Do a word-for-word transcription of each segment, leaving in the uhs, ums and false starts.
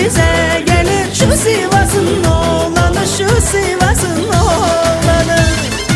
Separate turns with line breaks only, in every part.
bize gelir. Şu Sivas'ın oğlanı, şu Sivas'ın oğlanı.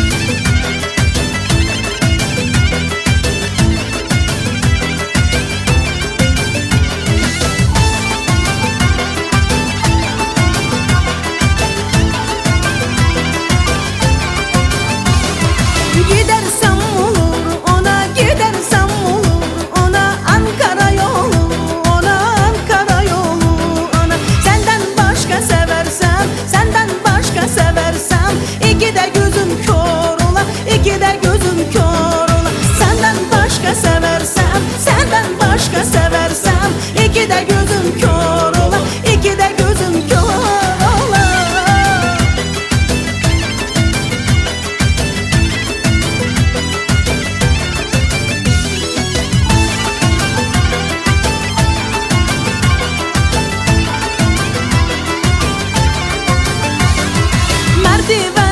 Gidersem olur ona, gidersem olur ona, Ankara yolu ona, Ankara yolu ona. Senden başka seversem, senden başka seversem, iki de gözüm kör ola, iki de gözüm kör ola. Senden başka seversem, senden başka seversem, iki de gözüm kör ola, iki de gözüm kör ola. Merdiven